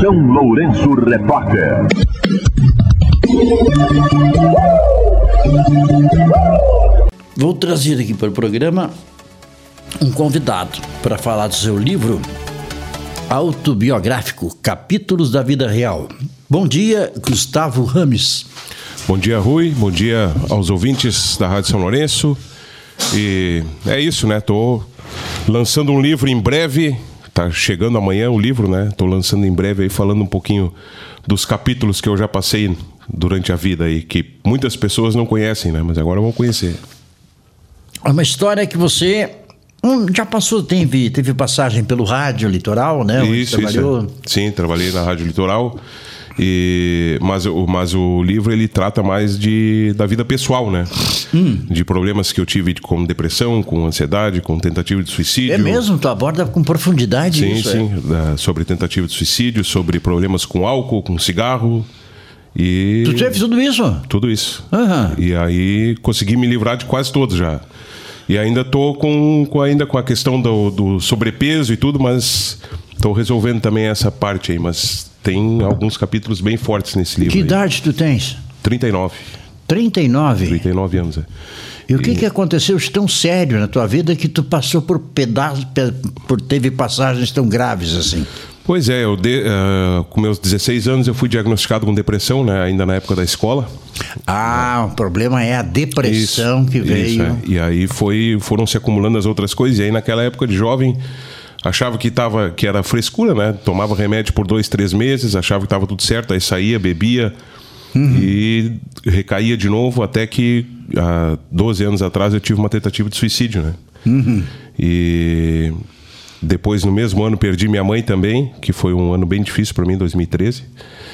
São Lourenço Repórter. Vou trazer aqui para o programa um convidado para falar do seu livro autobiográfico, Capítulos da Vida Real. Bom dia, Gustavo Rames. Bom dia, Rui. Bom dia aos ouvintes da Rádio São Lourenço. E é isso, né? Tô lançando um livro em breve. Tá chegando amanhã o livro, né? Tô lançando em breve aí, falando um pouquinho dos capítulos que eu já passei durante a vida aí, que muitas pessoas não conhecem, né? Mas agora vão conhecer. É uma história que você já passou, teve passagem pelo Rádio Litoral, né? Isso, trabalhou. Isso. Sim, trabalhei na Rádio Litoral. Mas o livro ele trata mais da vida pessoal, né? De problemas que eu tive com depressão, com ansiedade, com tentativa de suicídio. É mesmo? Tu aborda com profundidade isso? Sim, sobre tentativa de suicídio, sobre problemas com álcool, com cigarro. Tu teve tudo isso? Tudo isso. Uhum. E aí consegui me livrar de quase todos já. E ainda tô ainda com a questão do sobrepeso e tudo, mas tô resolvendo também essa parte aí, mas tem alguns capítulos bem fortes nesse livro. Que idade tu tens? 39. 39? 39 anos, é. E o que aconteceu de tão sério na tua vida que tu passou por teve passagens tão graves assim? Pois é, com meus 16 anos eu fui diagnosticado com depressão, né, ainda na época da escola. O problema é a depressão que veio. Isso, é. E aí foram se acumulando as outras coisas, e aí naquela época de jovem achava que era frescura, né? Tomava remédio por 2-3 meses, achava que estava tudo certo, aí saía, bebia e recaía de novo, até que há 12 anos atrás eu tive uma tentativa de suicídio, né? E depois, no mesmo ano, perdi minha mãe também, que foi um ano bem difícil para mim, 2013.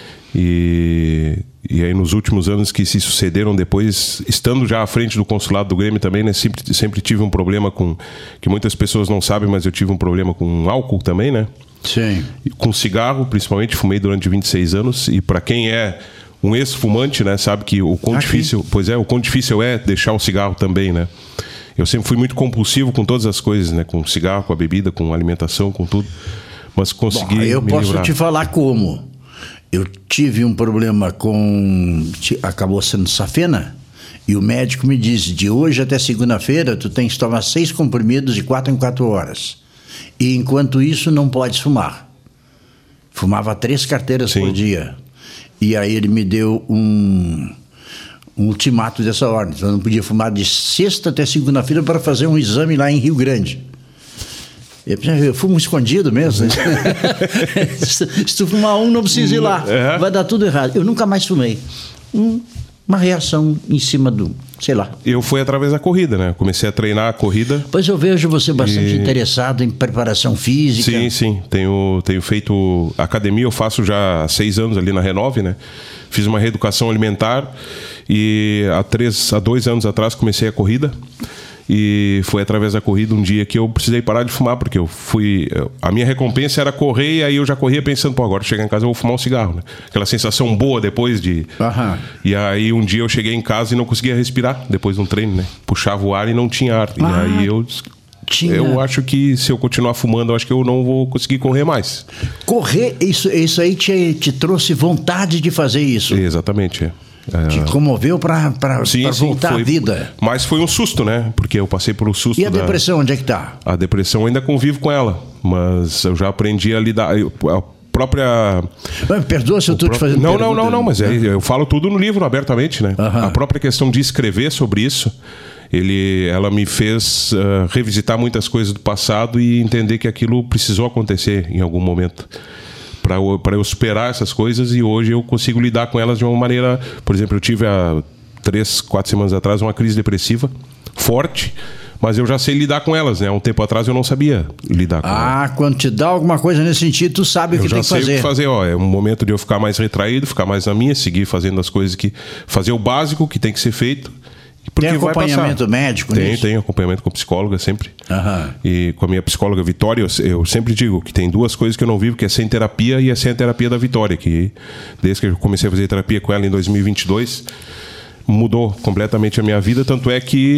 E aí nos últimos anos que se sucederam depois, estando já à frente do consulado do Grêmio também, né, sempre tive um problema que muitas pessoas não sabem, mas eu tive um problema com álcool também, né? Sim. E com cigarro, principalmente, fumei durante 26 anos, e para quem é um ex-fumante, né, sabe que o quão difícil é deixar o cigarro também, né? Eu sempre fui muito compulsivo com todas as coisas, né, com o cigarro, com a bebida, com a alimentação, com tudo, mas consegui me livrar. Eu posso te falar como. Eu tive um problema acabou sendo safena, e o médico me disse, de hoje até segunda-feira, tu tens que tomar 6 comprimidos de 4 em 4 horas. E enquanto isso, não podes fumar. Fumava 3 carteiras por dia. E aí ele me deu um ultimato dessa ordem. Então eu não podia fumar de sexta até segunda-feira para fazer um exame lá em Rio Grande. Eu fumo escondido mesmo. Se tu fumar não precisa ir lá. Vai dar tudo errado. Eu nunca mais fumei. Uma reação em cima sei lá. Eu fui através da corrida, né? Comecei a treinar a corrida. Pois eu vejo você bastante interessado em preparação física. Sim. Tenho feito academia, eu faço já há 6 anos ali na Renove, né? Fiz uma reeducação alimentar e há 2 anos atrás comecei a corrida. E foi através da corrida um dia que eu precisei parar de fumar, porque a minha recompensa era correr, e aí eu já corria pensando, agora chegar em casa eu vou fumar um cigarro, né? Aquela sensação boa depois de... E aí um dia eu cheguei em casa e não conseguia respirar depois de um treino, né? Puxava o ar e não tinha ar. E aí eu acho que se eu continuar fumando, eu acho que eu não vou conseguir correr mais. Correr, isso aí te trouxe vontade de fazer isso? Exatamente, é. Te comoveu para voltar à vida. Mas foi um susto, né? Porque eu passei por um susto. E a depressão, onde é que tá? A depressão eu ainda convivo com ela, mas eu já aprendi a lidar. A própria... Perdoa se eu estou te fazendo pergunta. Não, mas eu falo tudo no livro abertamente, né? A própria questão de escrever sobre isso, ela me fez revisitar muitas coisas do passado e entender que aquilo precisou acontecer em algum momento. Para eu superar essas coisas, e hoje eu consigo lidar com elas de uma maneira... Por exemplo, eu tive há 3-4 semanas atrás uma crise depressiva forte, mas eu já sei lidar com elas, né? Há um tempo atrás eu não sabia lidar com elas. Quando te dá alguma coisa nesse sentido, tu sabe o que tem que fazer. Eu já sei o que fazer. É um momento de eu ficar mais retraído, ficar mais na minha, seguir fazendo as coisas fazer o básico que tem que ser feito. Tem acompanhamento médico nisso? Tem acompanhamento com psicóloga sempre. E com a minha psicóloga Vitória, eu sempre digo que tem 2 coisas que eu não vivo, que é sem terapia e é sem a terapia da Vitória, que desde que eu comecei a fazer terapia com ela em 2022, mudou completamente a minha vida, tanto é que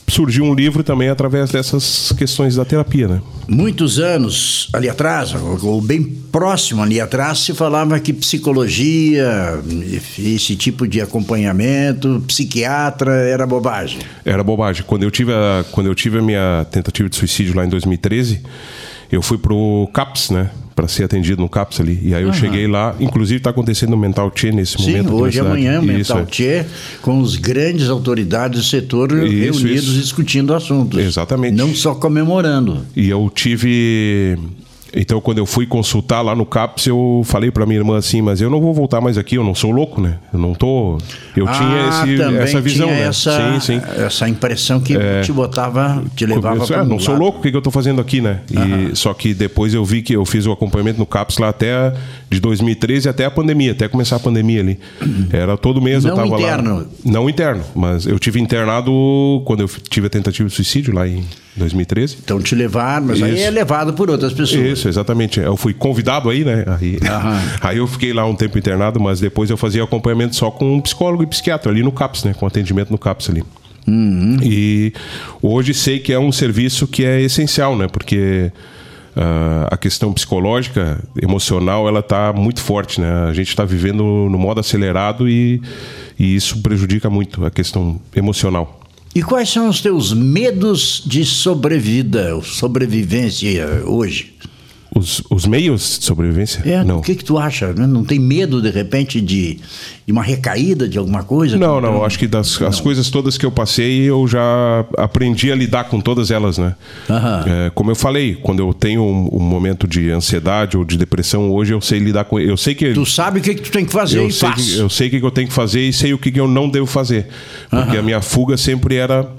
surgiu um livro também através dessas questões da terapia, né? Muitos anos ali atrás, ou bem próximo ali atrás, se falava que psicologia, esse tipo de acompanhamento, psiquiatra, era bobagem. Era bobagem. Quando eu tive a minha tentativa de suicídio lá em 2013, eu fui pro CAPS, né? Para ser atendido no CAPS ali. E aí eu cheguei lá, inclusive está acontecendo o Mental Tchê nesse momento. Sim, hoje e amanhã o Mental Tchê, com as grandes autoridades do setor reunidos discutindo assuntos. Exatamente. Não só comemorando. E eu tive... Então, quando eu fui consultar lá no CAPS, eu falei pra minha irmã assim, mas eu não vou voltar mais aqui, eu não sou louco, né? Eu não tô... Eu tinha essa visão, tinha né? Sim. Essa impressão que te levava para não sou louco, o que eu tô fazendo aqui, né? Só que depois eu vi que eu fiz o acompanhamento no CAPS lá até de 2013 até a pandemia, até começar a pandemia ali. Era todo mês eu tava interno. lá. Não interno, mas eu tive internado quando eu tive a tentativa de suicídio lá em 2013. Então te levaram, mas aí é levado por outras pessoas. Isso, exatamente. Eu fui convidado aí, né? Aí eu fiquei lá um tempo internado, mas depois eu fazia acompanhamento só com um psicólogo e psiquiatra ali no CAPS, né? Com atendimento no CAPS ali. E hoje sei que é um serviço que é essencial, né? Porque a questão psicológica, emocional, ela está muito forte, né? A gente está vivendo no modo acelerado e isso prejudica muito a questão emocional. E quais são os teus medos de sobrevivência hoje? Os meios de sobrevivência? Não. O que tu acha? Não tem medo, de repente, de uma recaída de alguma coisa? Não. Acho que as coisas todas que eu passei, eu já aprendi a lidar com todas elas, né? Como eu falei, quando eu tenho um momento de ansiedade ou de depressão, hoje eu sei lidar com... Eu sei que... Tu sabe o que tu tem que fazer e faz. Eu sei o que eu tenho que fazer e sei o que eu não devo fazer. Porque a minha fuga sempre era...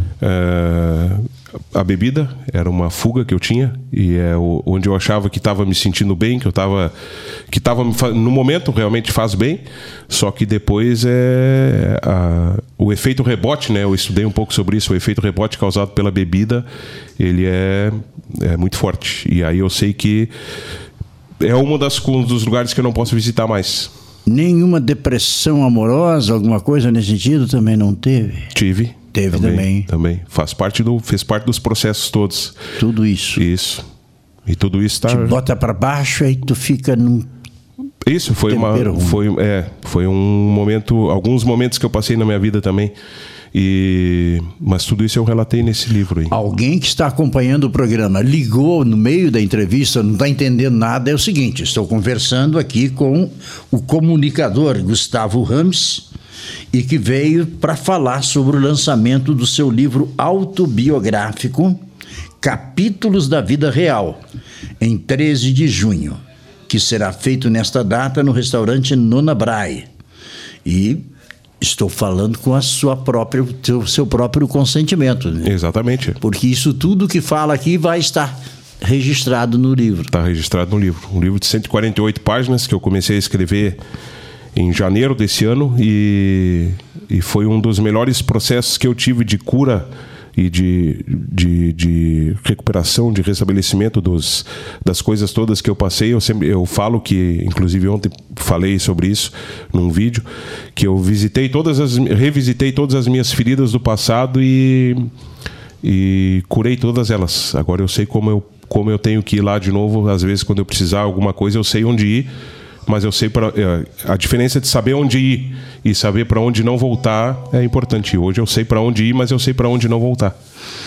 a bebida era uma fuga que eu tinha e é onde eu achava que estava me sentindo bem, que no momento realmente faz bem, só que depois o efeito rebote, né? Eu estudei um pouco sobre isso. O efeito rebote causado pela bebida, ele é muito forte, e aí eu sei que é um dos lugares que eu não posso visitar mais. Nenhuma depressão amorosa, alguma coisa nesse sentido também não teve? Tive. Teve também. Fez parte dos processos todos. Tudo isso. Isso. E tudo isso tá... Te bota para baixo, aí tu fica num... Isso, foi um momento... Alguns momentos que eu passei na minha vida também. Mas tudo isso eu relatei nesse livro aí. Alguém que está acompanhando o programa ligou no meio da entrevista, não está entendendo nada, é o seguinte: estou conversando aqui com o comunicador Gustavo Ramos, e que veio para falar sobre o lançamento do seu livro autobiográfico Capítulos da Vida Real, em 13 de junho, que será feito nesta data no restaurante Nona Brai. E estou falando com seu próprio consentimento, né? Exatamente. Porque isso tudo que fala aqui vai estar registrado no livro. Está registrado no livro. Um livro de 148 páginas que eu comecei a escrever em janeiro desse ano e foi um dos melhores processos que eu tive de cura e de recuperação, de restabelecimento das coisas todas que eu passei. Eu falo que, inclusive ontem falei sobre isso num vídeo, que eu revisitei todas as minhas feridas do passado e curei todas elas. Agora eu sei como eu tenho que ir lá de novo. Às vezes, quando eu precisar de alguma coisa, eu sei onde ir. Mas eu sei a diferença de saber onde ir e saber para onde não voltar é importante. Hoje eu sei para onde ir, mas eu sei para onde não voltar.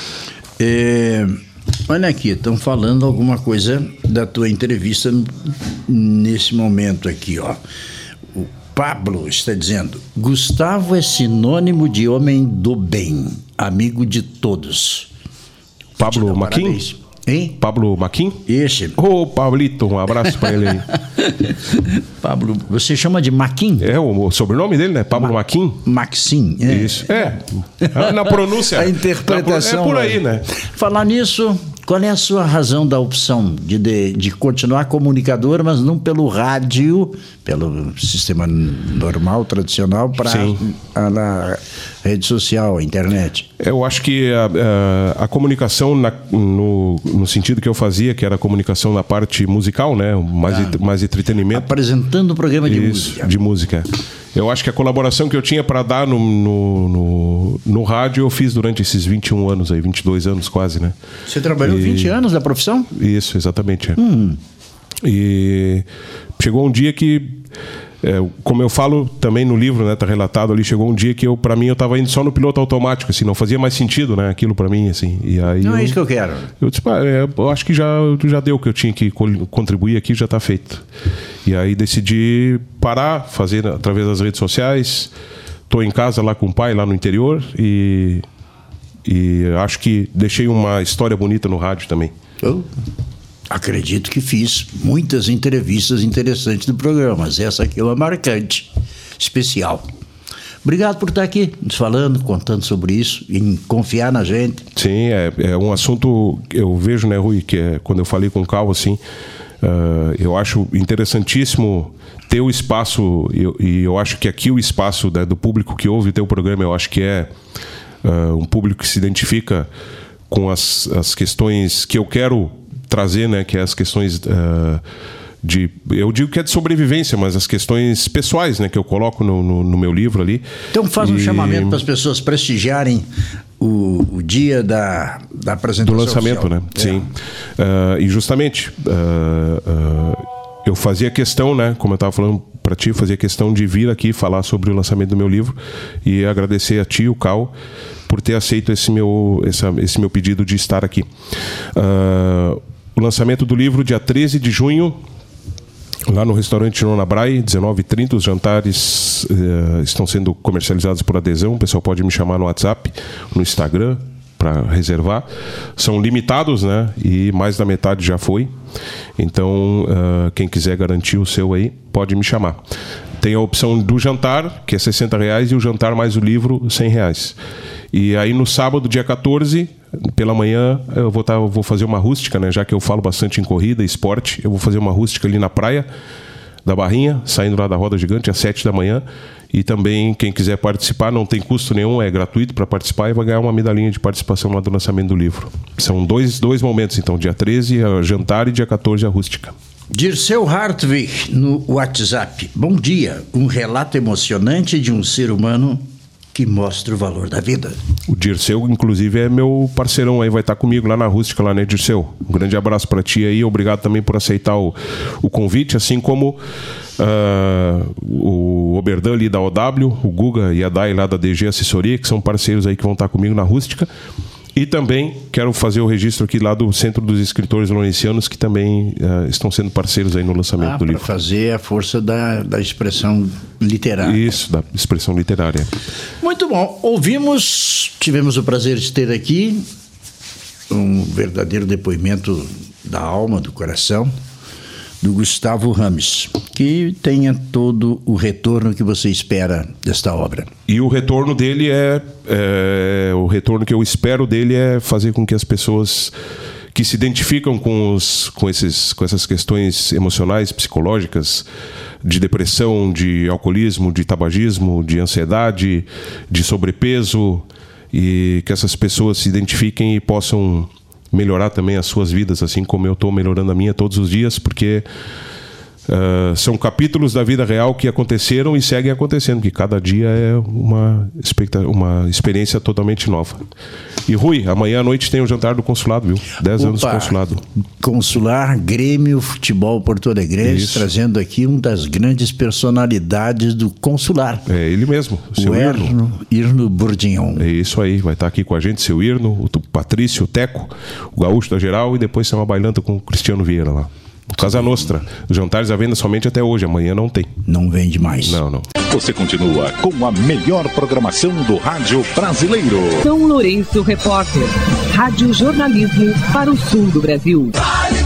Olha aqui, estão falando alguma coisa da tua entrevista nesse momento aqui, ó. O Pablo está dizendo: Gustavo é sinônimo de homem do bem, amigo de todos. Pablo Maquin? Hein? Pablo Maquin? Esse. Ô, Pablito, um abraço para ele aí. Pablo, você chama de Maquin? É o sobrenome dele, né? Pablo Maquin? Maxim. Isso. Na pronúncia. A interpretação. É por aí, né? Falar nisso, qual é a sua razão da opção de continuar comunicador, mas não pelo rádio, pelo sistema normal, tradicional, para a rede social, a internet? Eu acho que a comunicação no sentido que eu fazia, que era a comunicação na parte musical, né? Mais entretenimento. Apresentando o programa de música. De música. Eu acho que a colaboração que eu tinha para dar no rádio eu fiz durante esses 21 anos aí, 22 anos quase, né? Você trabalhou 20 anos na profissão? Isso, exatamente. E chegou um dia que, como eu falo também no livro, né, tá relatado ali, chegou um dia que para mim eu tava indo só no piloto automático, assim, não fazia mais sentido, né, aquilo para mim, assim. E aí não é isso que eu quero. Eu disse, eu acho que já deu o que eu tinha que contribuir aqui, já tá feito. E aí decidi parar, fazer através das redes sociais. Tô em casa lá com o pai, lá no interior, e acho que deixei uma história bonita no rádio também. Eu acredito que fiz muitas entrevistas interessantes do programa, mas essa aqui é uma marcante, especial. Obrigado por estar aqui, nos falando, contando sobre isso, em confiar na gente. Sim, é um assunto, eu vejo, né, Rui, que quando eu falei com o Cal, assim, eu acho interessantíssimo ter o espaço, e eu acho que aqui o espaço, né, do público que ouve o teu programa, eu acho que é um público que se identifica com as questões que eu quero trazer, né, que é as questões eu digo que é de sobrevivência, mas as questões pessoais, né, que eu coloco no meu livro ali. Então faz um chamamento para as pessoas prestigiarem o dia da apresentação do lançamento, oficial. Né? Sim. E justamente eu fazia questão, né, como eu estava falando para ti, fazia questão de vir aqui falar sobre o lançamento do meu livro e agradecer a ti, o Cal, por ter aceito esse meu pedido de estar aqui. O lançamento do livro, dia 13 de junho, lá no restaurante Nona Brai, 19h30. Os jantares estão sendo comercializados por adesão. O pessoal pode me chamar no WhatsApp, no Instagram, para reservar. São limitados, né? E mais da metade já foi. Então, quem quiser garantir o seu aí, pode me chamar. Tem a opção do jantar, que é R$60, e o jantar mais o livro, R$100. E aí no sábado, dia 14, pela manhã, eu vou fazer uma rústica, né? Já que eu falo bastante em corrida, esporte, eu vou fazer uma rústica ali na praia da Barrinha, saindo lá da Roda Gigante, às 7 da manhã. E também, quem quiser participar, não tem custo nenhum, é gratuito para participar e vai ganhar uma medalhinha de participação lá do lançamento do livro. São dois momentos, então, dia 13 a jantar e dia 14 a rústica. Dirceu Hartwig, no WhatsApp. Bom dia, um relato emocionante de um ser humano que mostra o valor da vida. O Dirceu, inclusive, é meu parceirão aí, vai estar comigo lá na rústica, lá, né, Dirceu? Um grande abraço para ti aí, obrigado também por aceitar o convite, assim como o Oberdan ali da OW, o Guga e a Dai lá da DG Assessoria, que são parceiros aí que vão estar comigo na rústica. E também quero fazer o registro aqui lá do Centro dos Escritores Lawrencianos, que também estão sendo parceiros aí no lançamento do livro. Para fazer a força da expressão literária. Isso, da expressão literária. Muito bom. Tivemos o prazer de ter aqui um verdadeiro depoimento da alma, do coração, do Gustavo Rames, que tenha todo o retorno que você espera desta obra. E o retorno dele o retorno que eu espero dele é fazer com que as pessoas que se identificam com essas questões emocionais, psicológicas, de depressão, de alcoolismo, de tabagismo, de ansiedade, de sobrepeso, e que essas pessoas se identifiquem e possam melhorar também as suas vidas, assim como eu estou melhorando a minha todos os dias, porque são capítulos da vida real que aconteceram e seguem acontecendo, que cada dia é uma experiência totalmente nova. E Rui, amanhã à noite tem o jantar do consulado, viu? 10 anos do consulado. Consular Grêmio Futebol Porto Alegrense, trazendo aqui uma das grandes personalidades do consular. É ele mesmo, o seu Irno Bourdignon. É isso aí, vai estar aqui com a gente, seu Irno, o Patrício, o Teco, o Gaúcho da Geral, e depois tem uma bailanta com o Cristiano Vieira lá. Casa Nostra. Os jantares à venda somente até hoje. Amanhã não tem. Não vende mais. Não. Você continua com a melhor programação do rádio brasileiro. São Lourenço Repórter. Rádio Jornalismo para o sul do Brasil.